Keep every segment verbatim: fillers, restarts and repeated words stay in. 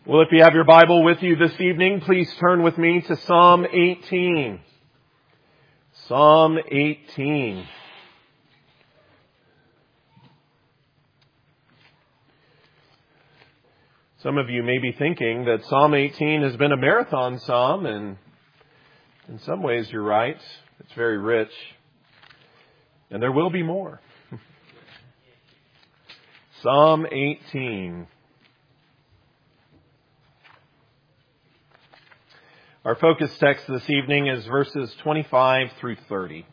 Well, if you have your Bible with you this evening, please turn with me to Psalm eighteen. Psalm eighteen. Some of you may be thinking that Psalm eighteen has been a marathon psalm, and in some ways you're right. It's very rich. And there will be more. Psalm eighteen. Our focus text this evening is verses twenty-five through thirty.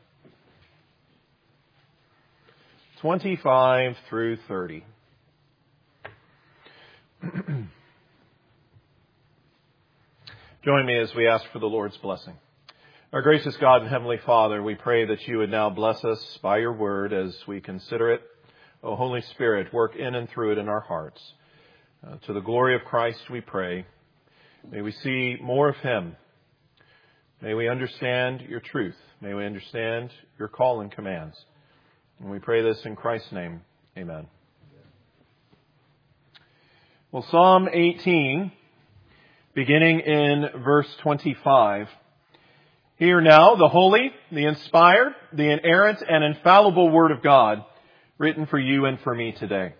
twenty-five through thirty. Join me as we ask for the Lord's blessing. Our gracious God and Heavenly Father, we pray that you would now bless us by your word as we consider it. O Holy Spirit, work in and through it in our hearts. Uh, to the glory of Christ we pray. May we see more of Him. May we understand your truth. May we understand your call and commands. And we pray this in Christ's name. Amen. Well, Psalm eighteen, beginning in verse twenty-five. Hear now the holy, the inspired, the inerrant, and infallible Word of God, written for you and for me today.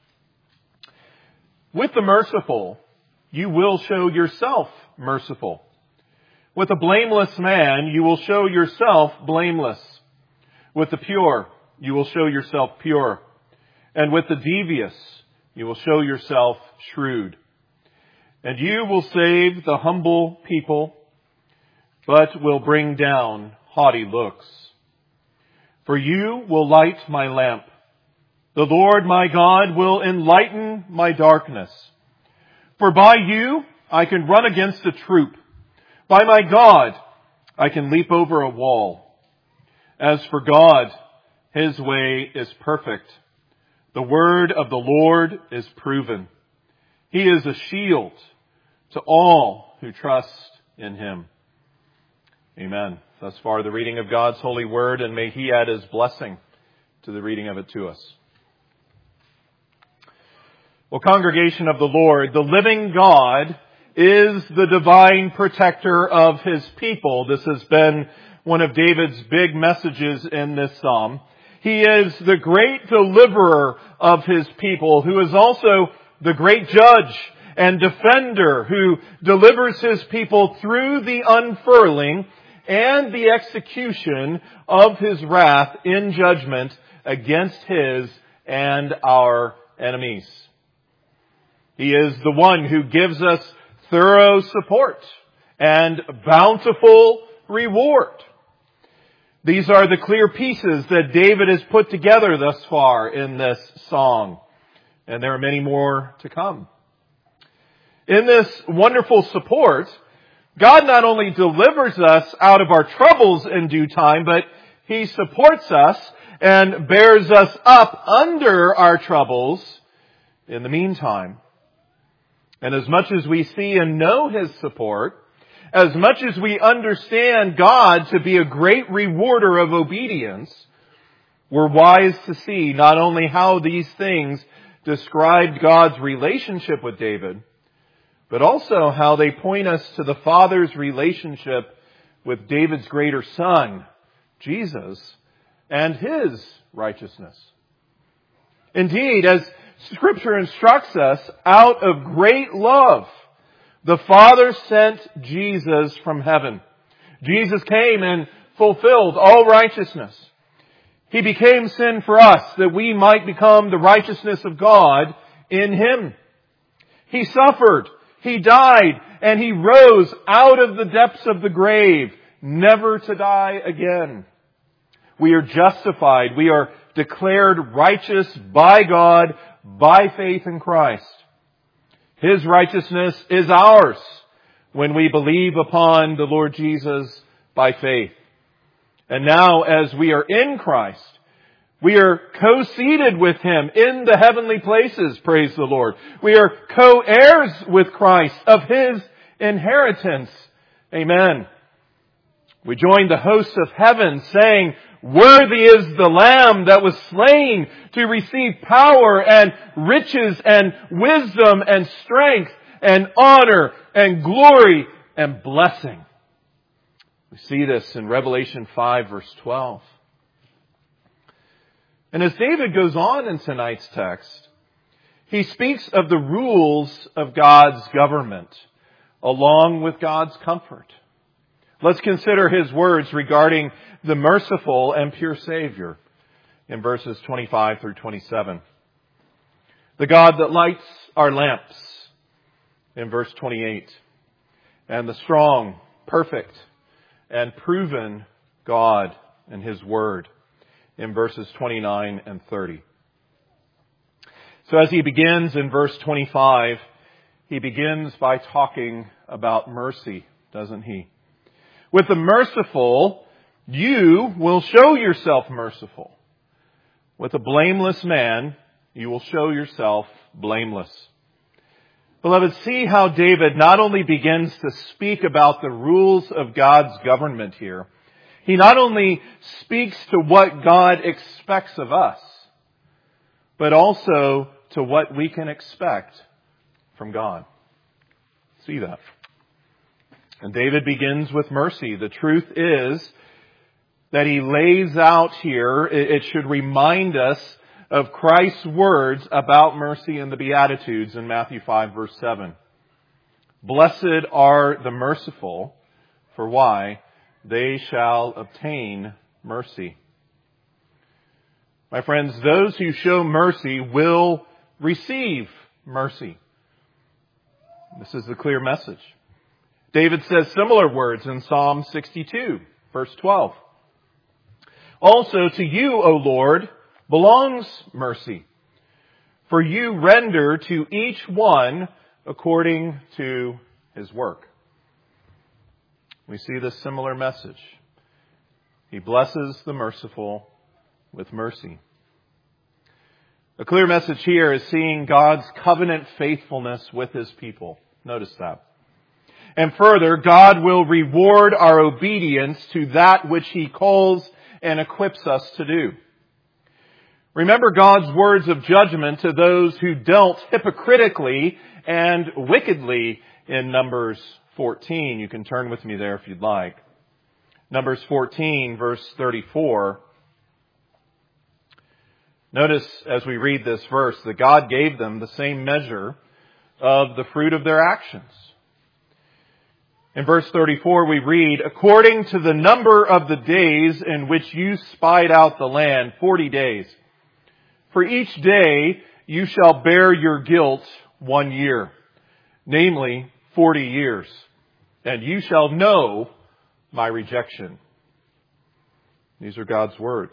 With the merciful, you will show yourself merciful. With a blameless man, you will show yourself blameless. With the pure, you will show yourself pure. And with the devious, you will show yourself shrewd. And you will save the humble people, but will bring down haughty looks. For you will light my lamp. The Lord my God will enlighten my darkness. For by you I can run against a troop. By my God I can leap over a wall. As for God, His way is perfect. The word of the Lord is proven. He is a shield to all who trust in Him. Amen. Thus far the reading of God's holy word, and may He add His blessing to the reading of it to us. Well, congregation of the Lord, the living God is the divine protector of His people. This has been one of David's big messages in this psalm. He is the great deliverer of His people, who is also the great judge and defender who delivers His people through the unfurling and the execution of His wrath in judgment against His and our enemies. He is the one who gives us thorough support and bountiful reward. These are the clear pieces that David has put together thus far in this song. And there are many more to come. In this wonderful support, God not only delivers us out of our troubles in due time, but He supports us and bears us up under our troubles in the meantime. And as much as we see and know His support, as much as we understand God to be a great rewarder of obedience, we're wise to see not only how these things described God's relationship with David, but also how they point us to the Father's relationship with David's greater son, Jesus, and His righteousness. Indeed, as Scripture instructs us, out of great love, the Father sent Jesus from heaven. Jesus came and fulfilled all righteousness. He became sin for us that we might become the righteousness of God in Him. He suffered, He died, and He rose out of the depths of the grave, never to die again. We are justified. We are declared righteous by God by faith in Christ. His righteousness is ours when we believe upon the Lord Jesus by faith. And now, as we are in Christ, we are co-seated with Him in the heavenly places, praise the Lord. We are co-heirs with Christ of His inheritance. Amen. We join the hosts of heaven saying, "Worthy is the Lamb that was slain to receive power and riches and wisdom and strength and honor and glory and blessing. We see this in Revelation five, verse twelve. And as David goes on in tonight's text, he speaks of the rules of God's government, along with God's comfort. Let's consider his words regarding the merciful and pure Savior in verses twenty-five through twenty-seven. The God that lights our lamps in verse twenty-eight. And the strong, perfect, and proven God in his word in verses twenty-nine and thirty. So as he begins in verse twenty-five, he begins by talking about mercy, doesn't he? With the merciful, you will show yourself merciful. With a blameless man, you will show yourself blameless. Beloved, see how David not only begins to speak about the rules of God's government here, he not only speaks to what God expects of us, but also to what we can expect from God. See that. And David begins with mercy. The truth is that he lays out here, it should remind us of Christ's words about mercy in the Beatitudes in Matthew five, verse seven. Blessed are the merciful, for why? They shall obtain mercy. My friends, those who show mercy will receive mercy. This is the clear message. David says similar words in Psalm sixty-two, verse twelve. Also to you, O Lord, belongs mercy, for you render to each one according to his work. We see this similar message. He blesses the merciful with mercy. A clear message here is seeing God's covenant faithfulness with his people. Notice that. And further, God will reward our obedience to that which he calls and equips us to do. Remember God's words of judgment to those who dealt hypocritically and wickedly in Numbers fourteen. You can turn with me there if you'd like. Numbers fourteen, verse thirty-four. Notice as we read this verse that God gave them the same measure of the fruit of their actions. In verse thirty-four we read, according to the number of the days in which you spied out the land, forty days. For each day you shall bear your guilt one year, namely forty years, and you shall know my rejection. These are God's words.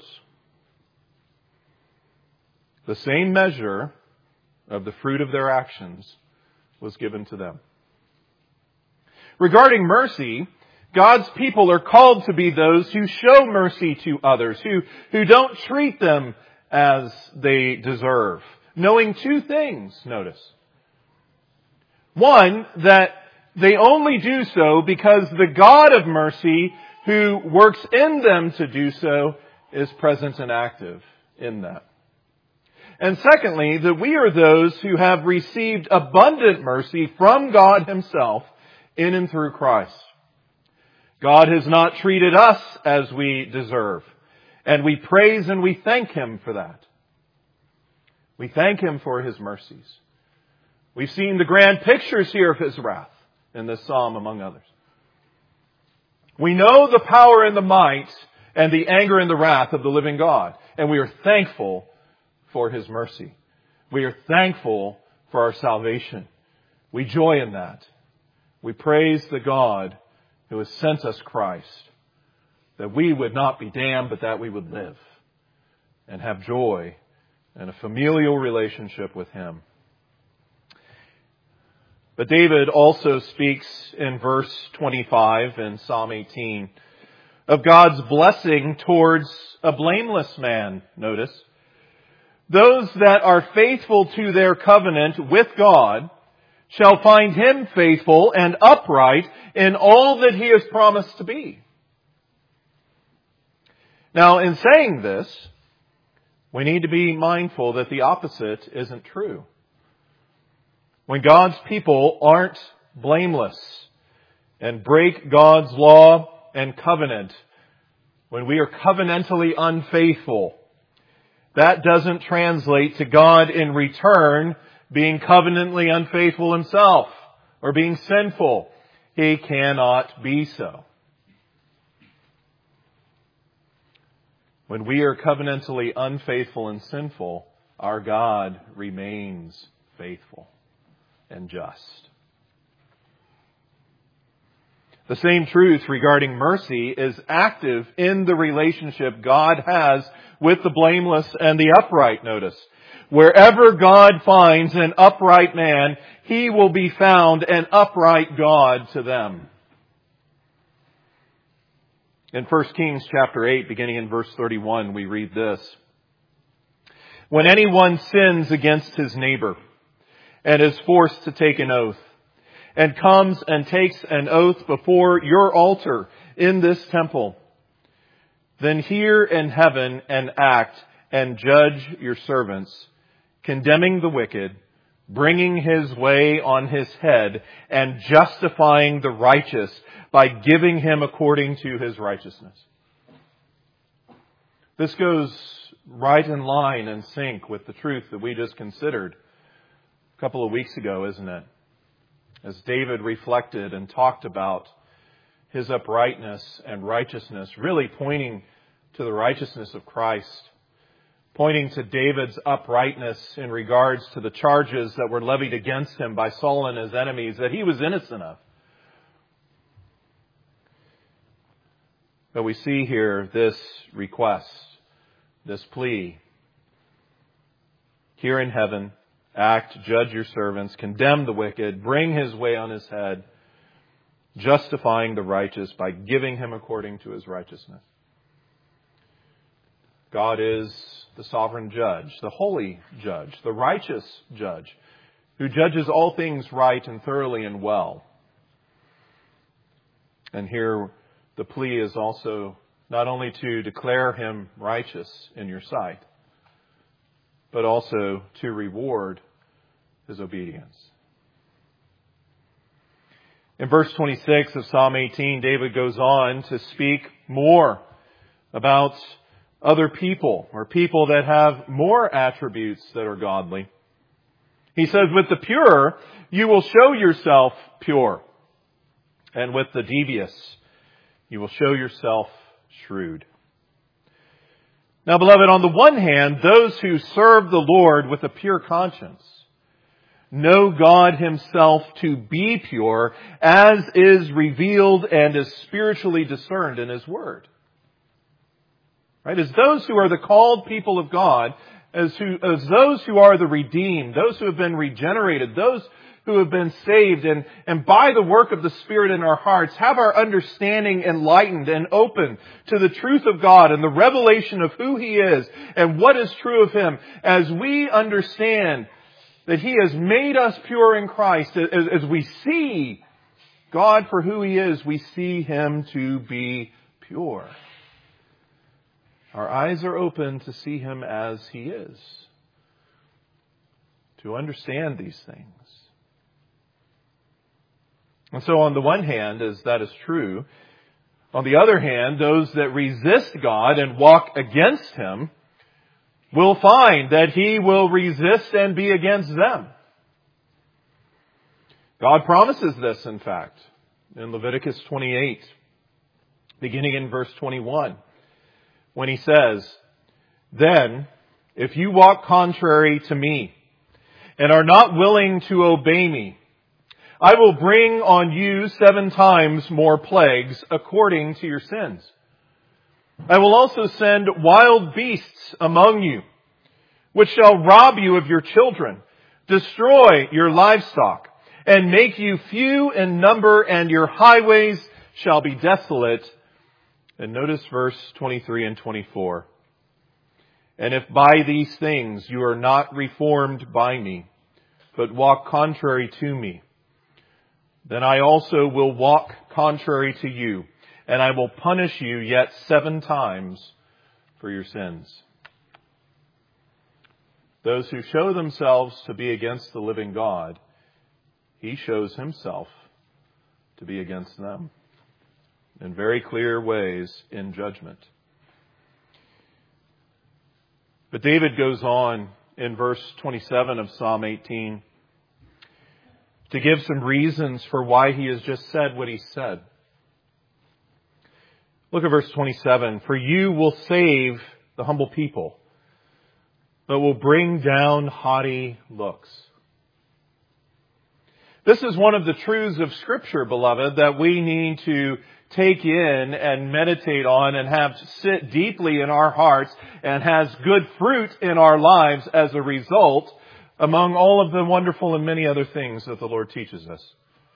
The same measure of the fruit of their actions was given to them. Regarding mercy, God's people are called to be those who show mercy to others, who, who don't treat them as they deserve. Knowing two things, notice. One, that they only do so because the God of mercy who works in them to do so is present and active in that. And secondly, that we are those who have received abundant mercy from God himself in and through Christ. God has not treated us as we deserve, and we praise and we thank him for that. We thank him for his mercies. We've seen the grand pictures here of his wrath in this psalm, among others. We know the power and the might and the anger and the wrath of the living God, and we are thankful for his mercy. We are thankful for our salvation. We joy in that. We praise the God who has sent us Christ, that we would not be damned, but that we would live and have joy and a familial relationship with him. But David also speaks in verse twenty-five in Psalm eighteen of God's blessing towards a blameless man, notice. Those that are faithful to their covenant with God shall find him faithful and upright in all that he has promised to be. Now, in saying this, we need to be mindful that the opposite isn't true. When God's people aren't blameless and break God's law and covenant, when we are covenantally unfaithful, that doesn't translate to God in return being covenantally unfaithful himself or being sinful. He cannot be so. When we are covenantally unfaithful and sinful, our God remains faithful and just. The same truth regarding mercy is active in the relationship God has with the blameless and the upright, notice. Wherever God finds an upright man, he will be found an upright God to them. In First Kings chapter eight, beginning in verse thirty-one, we read this. When anyone sins against his neighbor and is forced to take an oath, and comes and takes an oath before your altar in this temple, then hear in heaven and act and judge your servants, condemning the wicked, bringing his way on his head, and justifying the righteous by giving him according to his righteousness. This goes right in line and sync with the truth that we just considered a couple of weeks ago, isn't it? As David reflected and talked about his uprightness and righteousness, really pointing to the righteousness of Christ, pointing to David's uprightness in regards to the charges that were levied against him by Saul and his enemies that he was innocent of. But we see here this request, this plea. Hear in heaven, act, judge your servants, condemn the wicked, bring his way on his head, justifying the righteous by giving him according to his righteousness. God is the sovereign judge, the holy judge, the righteous judge, who judges all things right and thoroughly and well. And here the plea is also not only to declare him righteous in your sight, but also to reward his obedience. In verse twenty-six of Psalm eighteen, David goes on to speak more about other people, or people that have more attributes that are godly. He says, with the pure, you will show yourself pure, and with the devious, you will show yourself shrewd. Now, beloved, on the one hand, those who serve the Lord with a pure conscience know God himself to be pure, as is revealed and is spiritually discerned in his word. Right? As those who are the called people of God, as, who, as those who are the redeemed, those who have been regenerated, those who have been saved, and, and by the work of the Spirit in our hearts, have our understanding enlightened and open to the truth of God and the revelation of who He is and what is true of Him, as we understand that He has made us pure in Christ, as, as we see God for who He is, we see Him to be pure. Our eyes are open to see Him as He is, to understand these things. And so on the one hand, as that is true, on the other hand, those that resist God and walk against Him will find that He will resist and be against them. God promises this, in fact, in Leviticus twenty-eight, beginning in verse twenty-one, when He says, "Then, if you walk contrary to me and are not willing to obey me, I will bring on you seven times more plagues according to your sins. I will also send wild beasts among you, which shall rob you of your children, destroy your livestock, and make you few in number, and your highways shall be desolate." And notice verse twenty-three and twenty-four. "And if by these things you are not reformed by me, but walk contrary to me, then I also will walk contrary to you, and I will punish you yet seven times for your sins." Those who show themselves to be against the living God he shows himself to be against them in very clear ways in judgment. But David goes on in verse twenty-seven of Psalm eighteen to give some reasons for why he has just said what he said. Look at verse twenty-seven. For you will save the humble people, but will bring down haughty looks. This is one of the truths of Scripture, beloved, that we need to take in and meditate on and have sit deeply in our hearts and has good fruit in our lives as a result, among all of the wonderful and many other things that the Lord teaches us.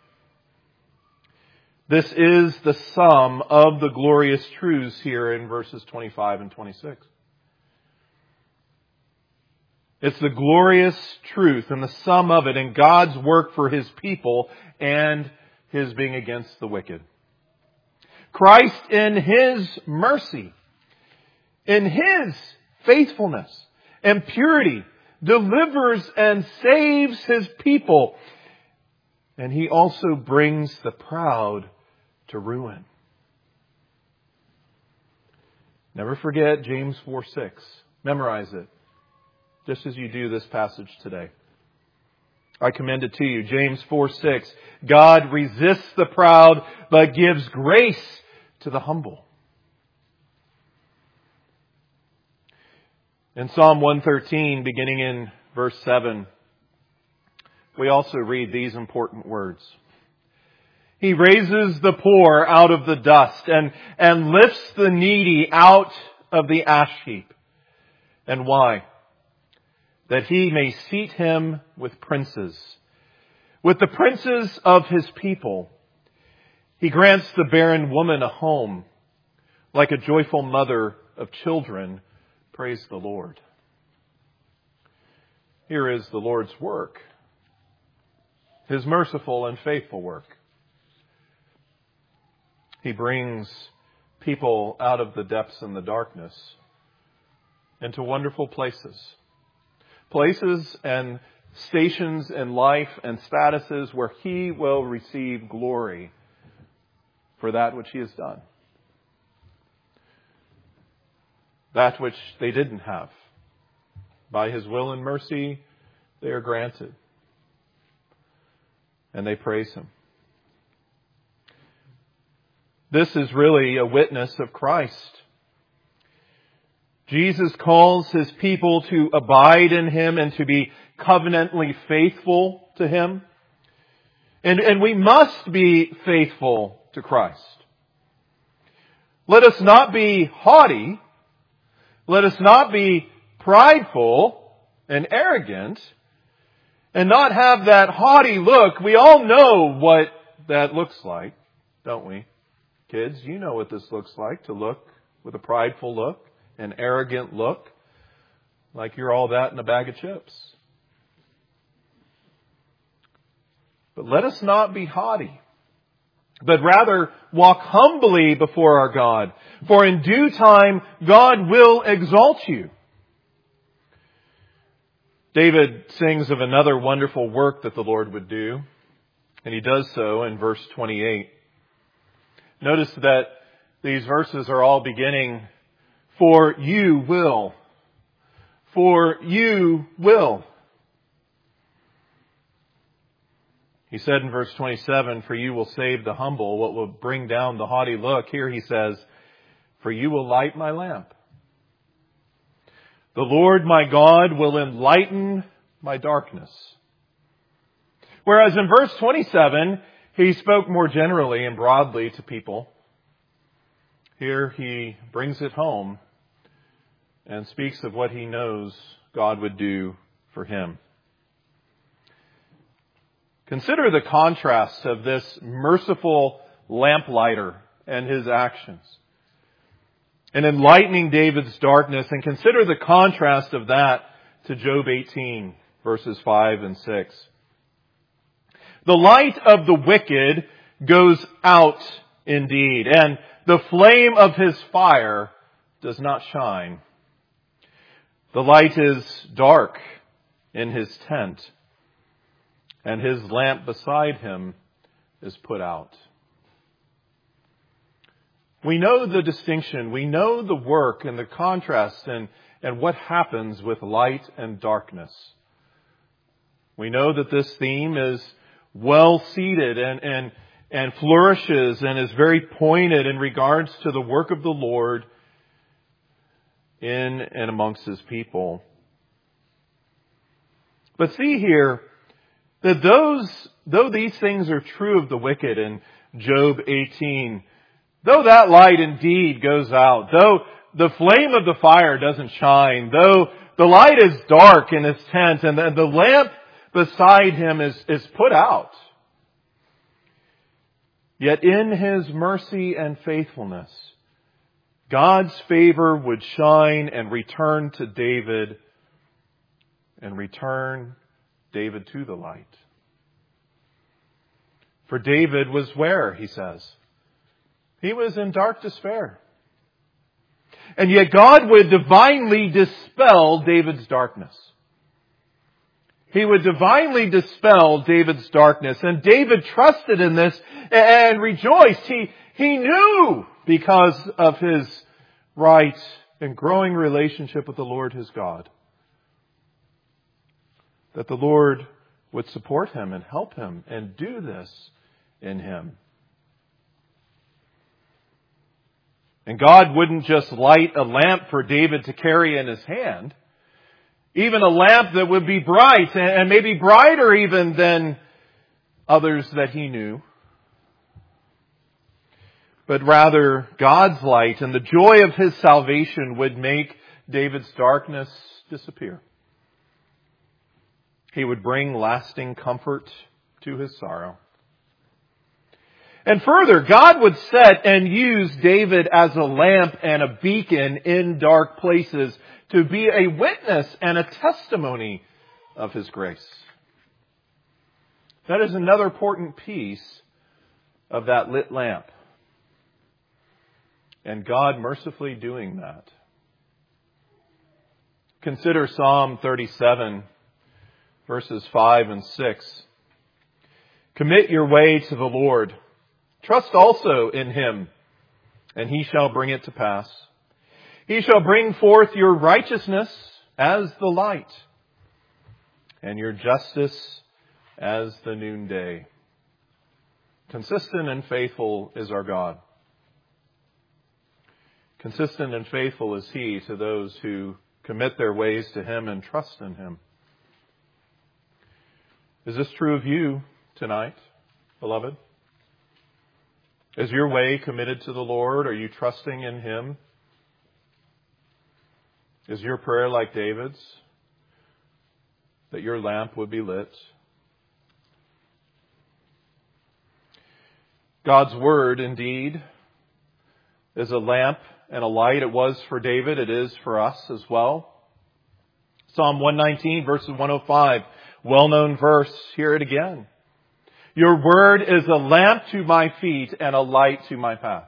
This is the sum of the glorious truths here in verses twenty-five and twenty-six. It's the glorious truth and the sum of it in God's work for His people and His being against the wicked. Christ in His mercy, in His faithfulness and purity, delivers and saves His people. And He also brings the proud to ruin. Never forget James four six. Memorize it, just as you do this passage today. I commend it to you. James four six. God resists the proud, but gives grace to the humble. In Psalm one thirteen, beginning in verse seven, we also read these important words. He raises the poor out of the dust and, and lifts the needy out of the ash heap. And why? That He may seat him with princes, with the princes of His people. He grants the barren woman a home, like a joyful mother of children. Praise the Lord. Here is the Lord's work, His merciful and faithful work. He brings people out of the depths and the darkness into wonderful places. Places and stations in life and statuses where He will receive glory for that which He has done. That which they didn't have. By His will and mercy, they are granted. And they praise Him. This is really a witness of Christ. Jesus calls His people to abide in Him and to be covenantly faithful to Him. And, and we must be faithful to Christ. Let us not be haughty. Let us not be prideful and arrogant and not have that haughty look. We all know what that looks like, don't we? Kids, you know what this looks like, to look with a prideful look, an arrogant look, like you're all that in a bag of chips. But let us not be haughty, but rather walk humbly before our God. For in due time, God will exalt you. David sings of another wonderful work that the Lord would do, and he does so in verse twenty-eight. Notice that these verses are all beginning, for you will. For you will. He said in verse twenty-seven, for you will save the humble, what will bring down the haughty look. Here he says, for you will light my lamp. The Lord my God will enlighten my darkness. Whereas in verse twenty-seven, he spoke more generally and broadly to people. Here he brings it home and speaks of what he knows God would do for him. Consider the contrast of this merciful lamplighter and his actions in enlightening David's darkness, and consider the contrast of that to Job eighteen, verses five and six. The light of the wicked goes out indeed, and the flame of his fire does not shine. The light is dark in his tent, and his lamp beside him is put out. We know the distinction. We know the work and the contrast and, and what happens with light and darkness. We know that this theme is well seated and, and, and flourishes and is very pointed in regards to the work of the Lord in and amongst his people. But see here that those, though these things are true of the wicked in Job eighteen, though that light indeed goes out, though the flame of the fire doesn't shine, though the light is dark in his tent and the, the lamp beside him is, is put out, yet in his mercy and faithfulness, God's favor would shine and return to David and return David to the light. For David was where, he says? He was in dark despair. And yet God would divinely dispel David's darkness. He would divinely dispel David's darkness. And David trusted in this and rejoiced. He, he knew because of his right and growing relationship with the Lord his God that the Lord would support him and help him and do this in him. And God wouldn't just light a lamp for David to carry in his hand, even a lamp that would be bright and maybe brighter even than others that he knew. But rather, God's light and the joy of his salvation would make David's darkness disappear. He would bring lasting comfort to his sorrow. And further, God would set and use David as a lamp and a beacon in dark places to be a witness and a testimony of his grace. That is another important piece of that lit lamp. And God mercifully doing that. Consider Psalm thirty-seven, verses five and six. Commit your way to the Lord. Trust also in him, and he shall bring it to pass. He shall bring forth your righteousness as the light, and your justice as the noonday. Consistent and faithful is our God. Consistent and faithful is he to those who commit their ways to him and trust in him. Is this true of you tonight, beloved? Is your way committed to the Lord? Are you trusting in him? Is your prayer like David's? That your lamp would be lit? God's word, indeed, is a lamp and a light. It was for David. It is for us as well. Psalm one nineteen, verses one oh five. Well-known verse. Hear it again. Your word is a lamp to my feet and a light to my path.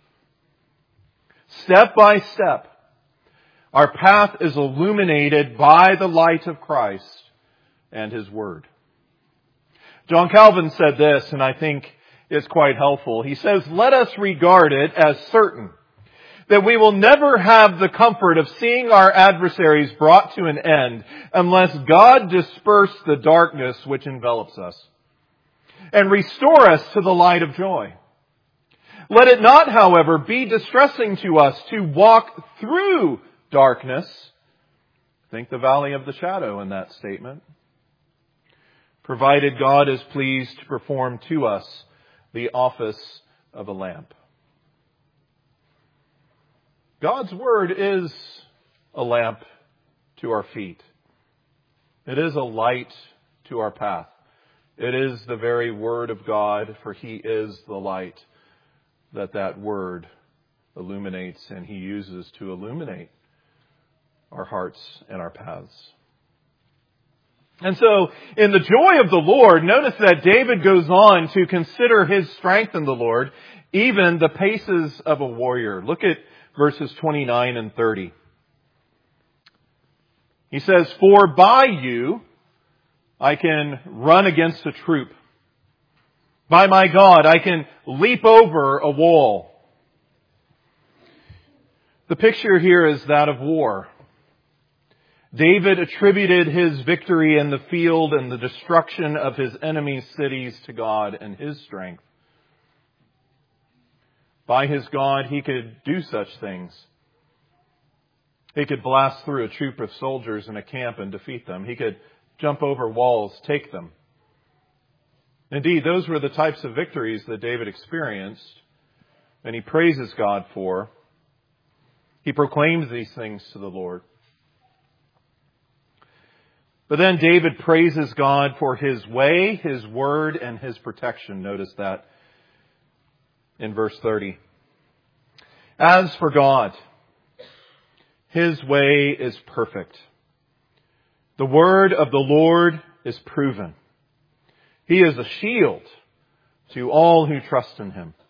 Step by step, our path is illuminated by the light of Christ and his word. John Calvin said this, and I think it's quite helpful. He says, let us regard it as certain that we will never have the comfort of seeing our adversaries brought to an end unless God disperse the darkness which envelops us and restore us to the light of joy. Let it not, however, be distressing to us to walk through darkness. Think the valley of the shadow in that statement. Provided God is pleased to perform to us the office of a lamp. God's word is a lamp to our feet. It is a light to our path. It is the very word of God, for he is the light that that word illuminates and he uses to illuminate our hearts and our paths. And so, in the joy of the Lord, notice that David goes on to consider his strength in the Lord, even the paces of a warrior. Look at verses twenty-nine and thirty. He says, for by you I can run against a troop. By my God, I can leap over a wall. The picture here is that of war. David attributed his victory in the field and the destruction of his enemies' cities to God and his strength. By his God, he could do such things. He could blast through a troop of soldiers in a camp and defeat them. He could jump over walls, take them. Indeed, those were the types of victories that David experienced, and he praises God for. He proclaims these things to the Lord. But then David praises God for his way, his word, and his protection. Notice that in verse thirty. As for God, his way is perfect. The word of the Lord is proven. He is a shield to all who trust in him.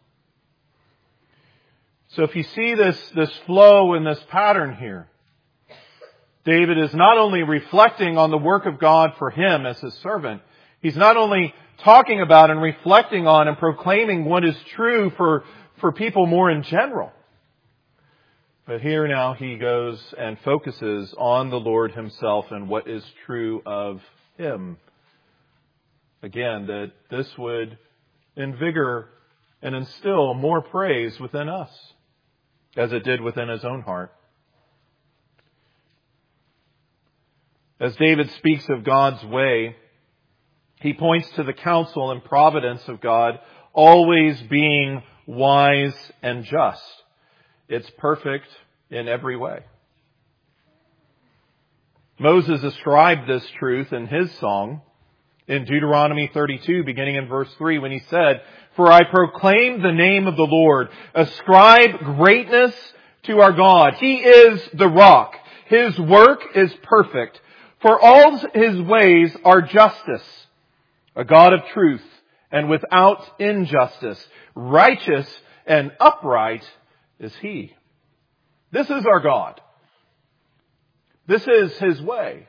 So if you see this, this flow and this pattern here, David is not only reflecting on the work of God for him as his servant, he's not only talking about and reflecting on and proclaiming what is true for, for people more in general. But here now he goes and focuses on the Lord himself and what is true of him. Again, that this would invigor and instill more praise within us, as it did within his own heart. As David speaks of God's way, he points to the counsel and providence of God always being wise and just. It's perfect in every way. Moses ascribed this truth in his song in Deuteronomy thirty-two, beginning in verse three, when he said, "For I proclaim the name of the Lord. Ascribe greatness to our God. He is the rock. His work is perfect. For all his ways are justice. A God of truth and without injustice. Righteous and upright is he." This is our God. This is his way.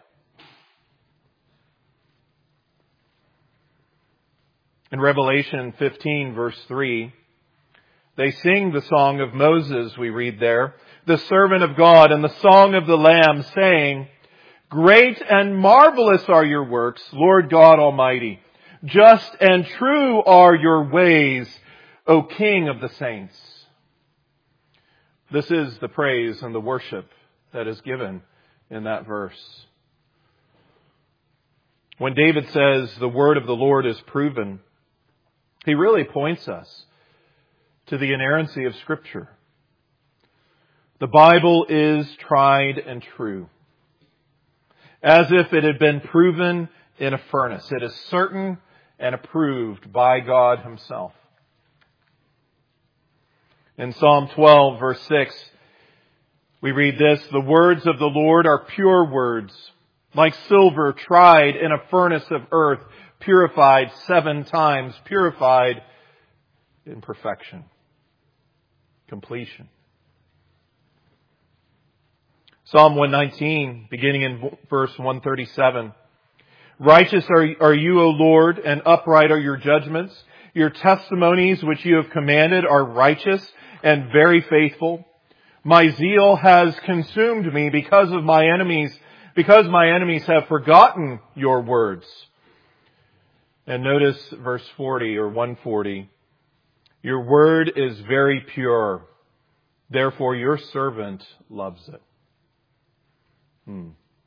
In Revelation fifteen, verse three, they sing the song of Moses, we read there, the servant of God, and the song of the Lamb, saying, "Great and marvelous are your works, Lord God Almighty. Just and true are your ways, O King of the saints." This is the praise and the worship that is given in that verse. When David says the word of the Lord is proven, he really points us to the inerrancy of Scripture. The Bible is tried and true, as if it had been proven in a furnace. It is certain and approved by God himself. In Psalm twelve, verse six, we read this, "The words of the Lord are pure words, like silver tried in a furnace of earth, purified seven times, purified in perfection." Completion. Psalm one nineteen, beginning in verse one thirty-seven. "Righteous are, are you, O Lord, and upright are your judgments. Your testimonies which you have commanded are righteous and very faithful. My zeal has consumed me because of my enemies, because my enemies have forgotten your words." And notice verse forty or one forty. "Your word is very pure. Therefore your servant loves it." Hmm.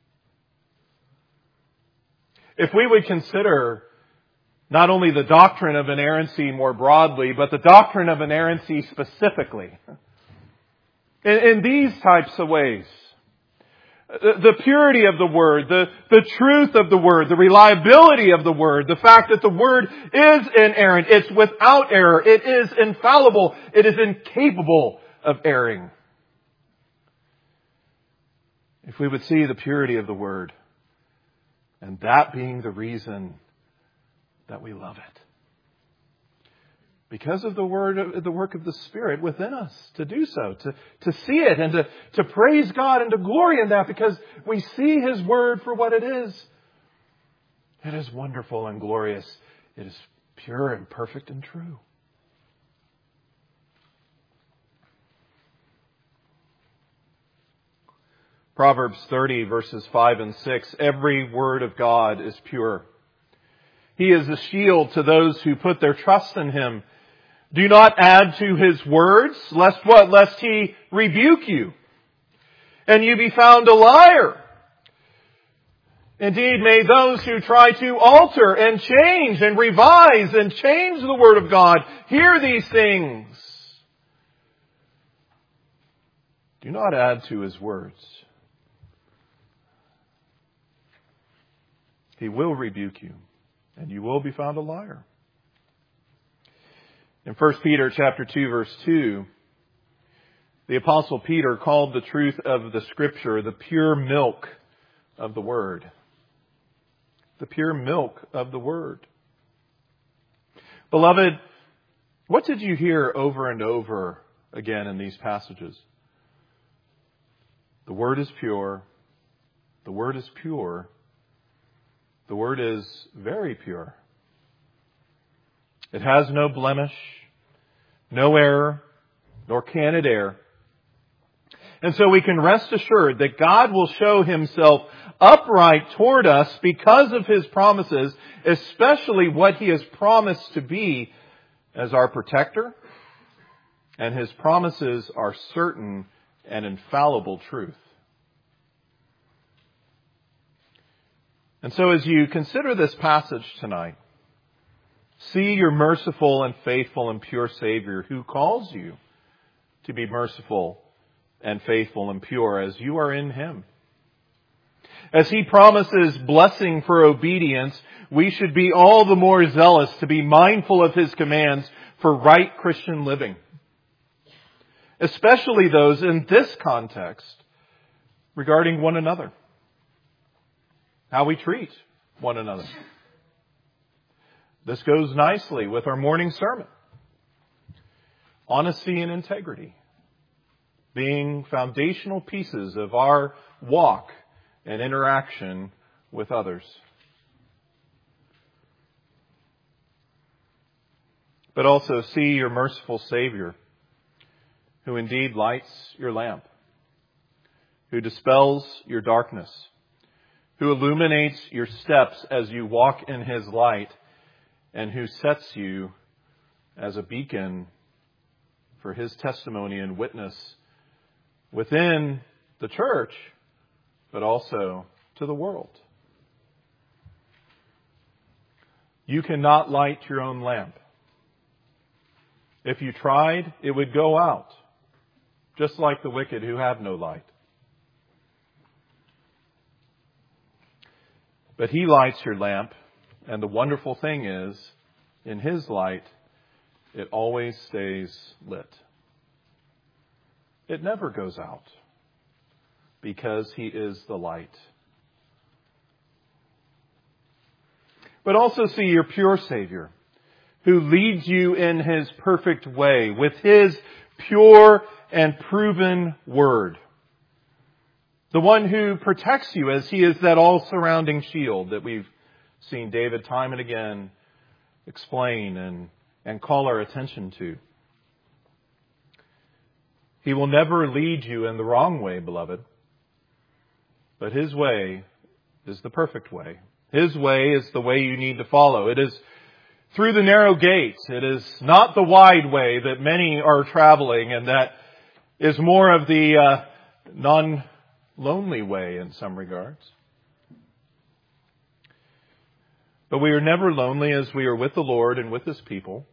If we would consider not only the doctrine of inerrancy more broadly, but the doctrine of inerrancy specifically, in, in these types of ways, the, the purity of the Word, the, the truth of the Word, the reliability of the Word, the fact that the Word is inerrant, it's without error, it is infallible, it is incapable of erring. If we would see the purity of the Word, and that being the reason that we love it. Because of the word, the work of the Spirit within us to do so, to, to see it and to, to praise God and to glory in that because we see His Word for what it is. It is wonderful and glorious. It is pure and perfect and true. Proverbs thirty, verses five and six. Every word of God is pure. He is a shield to those who put their trust in Him. Do not add to His words, lest what? Lest He rebuke you, and you be found a liar. Indeed, may those who try to alter and change and revise and change the Word of God hear these things. Do not add to His words. He will rebuke you, and you will be found a liar. In First Peter chapter two, verse two, the Apostle Peter called the truth of the Scripture the pure milk of the Word. The pure milk of the Word. Beloved, what did you hear over and over again in these passages? The Word is pure. The Word is pure. The Word is very pure. It has no blemish, no error, nor can it err. And so we can rest assured that God will show Himself upright toward us because of His promises, especially what He has promised to be as our protector. And His promises are certain and infallible truth. And so as you consider this passage tonight, see your merciful and faithful and pure Savior who calls you to be merciful and faithful and pure as you are in Him. As He promises blessing for obedience, we should be all the more zealous to be mindful of His commands for right Christian living. Especially those in this context regarding one another. How we treat one another. This goes nicely with our morning sermon. Honesty and integrity being foundational pieces of our walk and interaction with others. But also see your merciful Savior, who indeed lights your lamp, who dispels your darkness, who illuminates your steps as you walk in His light, and who sets you as a beacon for His testimony and witness within the church, but also to the world. You cannot light your own lamp. If you tried, it would go out, just like the wicked who have no light. But He lights your lamp, and the wonderful thing is, in His light, it always stays lit. It never goes out, because He is the light. But also see your pure Savior, who leads you in His perfect way with His pure and proven Word. The one who protects you as He is that all-surrounding shield that we've seen David time and again explain and, and call our attention to. He will never lead you in the wrong way, beloved. But His way is the perfect way. His way is the way you need to follow. It is through the narrow gates. It is not the wide way that many are traveling, and that is more of the uh, non-lonely way in some regards. But we are never lonely as we are with the Lord and with His people.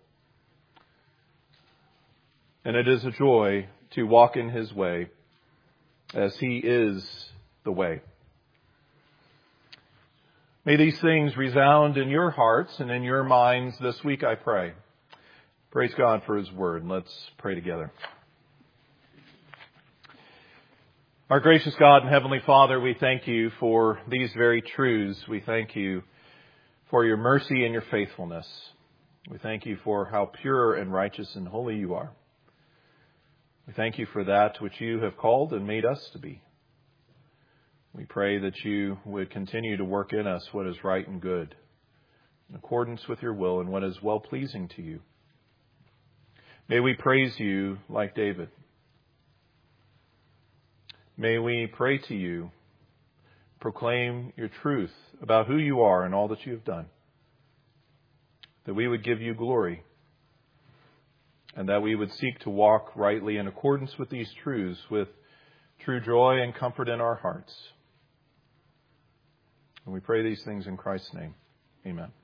And it is a joy to walk in His way as He is the way. May these things resound in your hearts and in your minds this week, I pray. Praise God for His Word. Let's pray together. Our gracious God and Heavenly Father, we thank You for these very truths. We thank You for Your mercy and Your faithfulness. We thank You for how pure and righteous and holy You are. We thank You for that which You have called and made us to be. We pray that You would continue to work in us what is right and good. in accordance with your will and what is well-pleasing to you. May we praise you like David. May we pray to you, proclaim your truth about who you are and all that you have done, that we would give you glory, and that we would seek to walk rightly in accordance with these truths with true joy and comfort in our hearts. And we pray these things in Christ's name. Amen.